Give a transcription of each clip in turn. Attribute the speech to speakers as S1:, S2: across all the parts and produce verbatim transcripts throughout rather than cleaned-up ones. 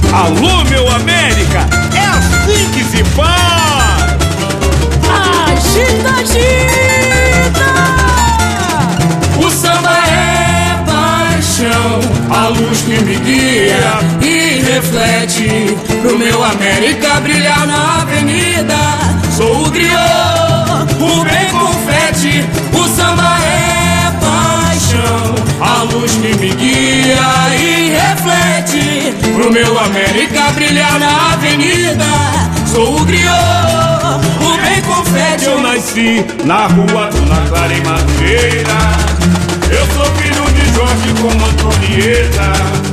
S1: Alô, meu América, é assim que se faz.
S2: Agita, agita.
S3: O samba é paixão, a luz que me guia e reflete pro meu América brilhar na avenida. Sou o griot, o bem confete. O samba é paixão, a luz que me guia e reflete pro meu América brilhar na avenida. Sou o griot, o bem confete.
S1: Eu nasci na rua Dona Clara em Madureira. Eu sou filho de Jorge com Antonieta.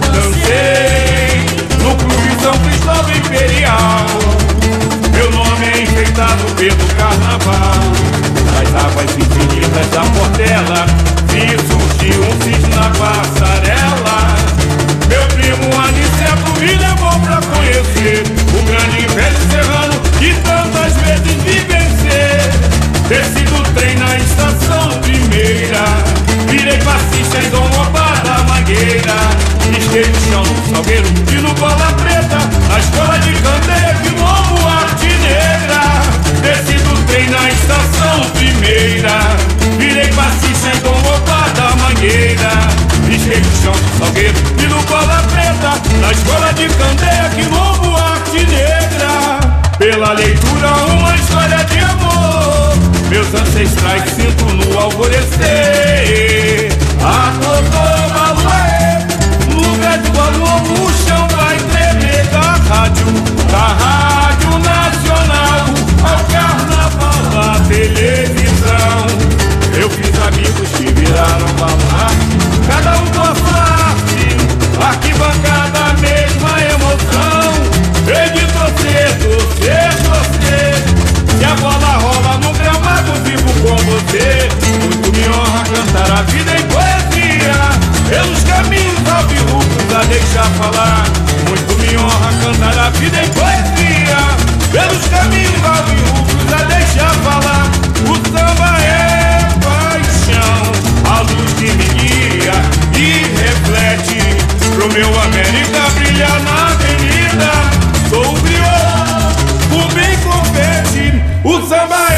S1: Dancei no Clube São Cristóvão Imperial. Meu nome é enfeitado pelo carnaval. Das águas infinitas da Portela vi surgir um cisne na passarela. Meu primo Aniceto me levou pra conhecer o grande Império Serrano que tantas vezes vi vencer. Desci do trem na estação primeira, virei passista em Dom Lopar da Mangueira. Risquei no chão no Salgueiro e no Bola Preta, na escola de Candeia, Quilombo, Arte Negra. Desci do trem na estação primeira, virei passista em Dom Lopar da Mangueira. Risquei no chão no Salgueiro e no Bola Preta, na escola de Candeia, Quilombo, Arte Negra. Pela leitura uma história de amor, meus ancestrais sinto no alvorecer. A Totó Balué, lugar do alô, o chão vai tremer. Da rádio, da Rádio Nacional ao carnaval da televisão. Eu fiz amigos que viraram baluarte, cada um com a parte, arquibancada, mesma emoção. Hei de torcer, torcer, torcer. Se a bola rola no gramado, vivo com você. Muito me honra cantar a vida em poesia, pelos caminhos alvirrubros a deixar falar. Muito me honra cantar a vida em poesia, pelos caminhos alvirrubros a deixar falar. O samba é paixão, a luz que me guia e reflete pro meu América brilhar na avenida. Sou o griot, o bem confete. O samba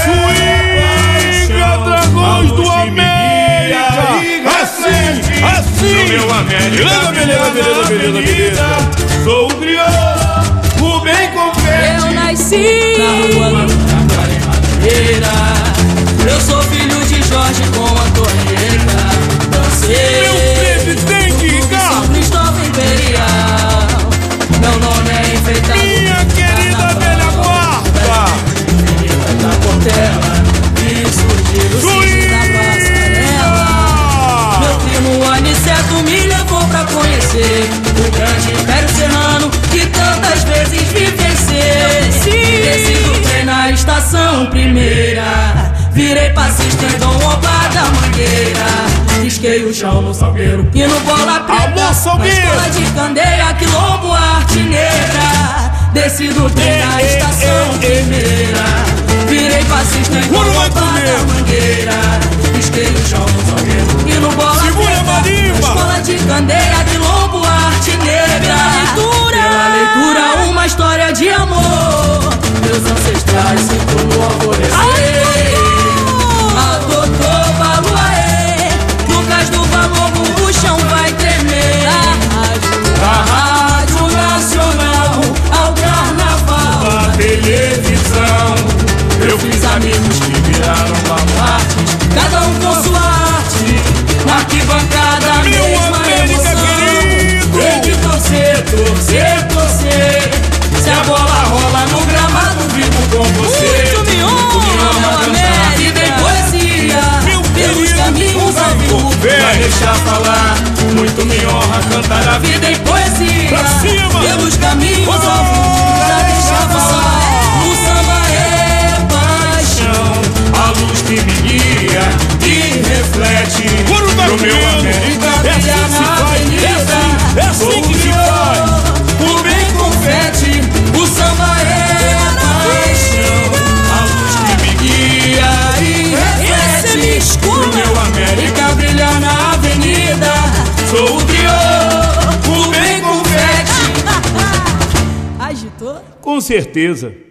S1: é paixão, Dragões do América. Assim, assim.
S3: meu América
S1: Beleza, beleza, beleza, beleza, beleza.
S3: sou o griot, o bem confete.
S2: Eu nasci
S3: na rua Dona Clara em Madureira. Eu sou filho de Jorge com Antonieta. Dancei
S1: Meu presidente,
S3: no
S1: cara.
S3: São Cristóvão Imperial. Meu nome é enfeitado
S1: Minha
S3: pelo
S1: querida
S3: carnaval.
S1: velha guarda.
S3: Infinita da Portela e surgir o cisne na passarela. Meu primo Aniceto me levou pra conhecer o grande Império Serrano que tantas vezes vi vencer. Desci do trem na estação primeira, virei passista em Dom Lopar da Mangueira. Risquei o chão no Salgueiro e no Bola Preta,
S1: Alô,
S3: na
S1: Salgueiro!
S3: escola de Candeia, Quilombo, Arte Negra. Desci do trem na estação primeira, virei passista em Dom Lopar da Mangueira. Risquei o chão no Salgueiro e no Bola
S1: Segura,
S3: Preta,
S1: Marimba!
S3: na escola de Candeia, Quilombo, Arte Negra.
S2: leitura.
S3: Pela leitura uma história de amor, meus ancestrais sinto no alvorecer. A Totó Balué, Lucas do Valor, o chão vai tremer. Da Rádio Nacional ao carnaval
S1: Da televisão.
S3: eu fiz amigos que viraram baluartes, cada um com sua arte, na arquibancada,
S1: Meu
S3: mesma
S1: América
S3: emoção.
S1: querido.
S3: Hei de torcer, torcer, torcer. Se a bola rola no gramado, vivo com você.
S2: Muito me honra, meu
S3: cantar a vida em poesia,
S1: Meu
S3: pelos
S1: querido,
S3: caminhos
S1: por
S3: ao
S1: favor,
S3: vivo,
S1: vem.
S3: pra deixar falar. Muito me honra cantar a vida em poesia,
S1: Pra cima.
S3: pelos caminhos ao
S1: Vamos.
S3: vivo, pra deixar falar. O samba é paixão, a luz que me guia e reflete
S1: Ouro tá
S3: pro meu
S1: comendo.
S3: América
S1: É assim
S3: brilhar
S1: que se
S3: na
S1: faz, é
S3: avenida.
S1: assim, é assim
S3: Sou
S1: que
S3: o
S1: se
S3: griot, o bem confete. O samba é paixão, a luz que me guia e
S2: Essa é minha
S3: reflete
S2: escola.
S3: pro meu América brilhar na avenida. Sou o griot, o bem confete.
S2: acreditou?
S1: Com certeza.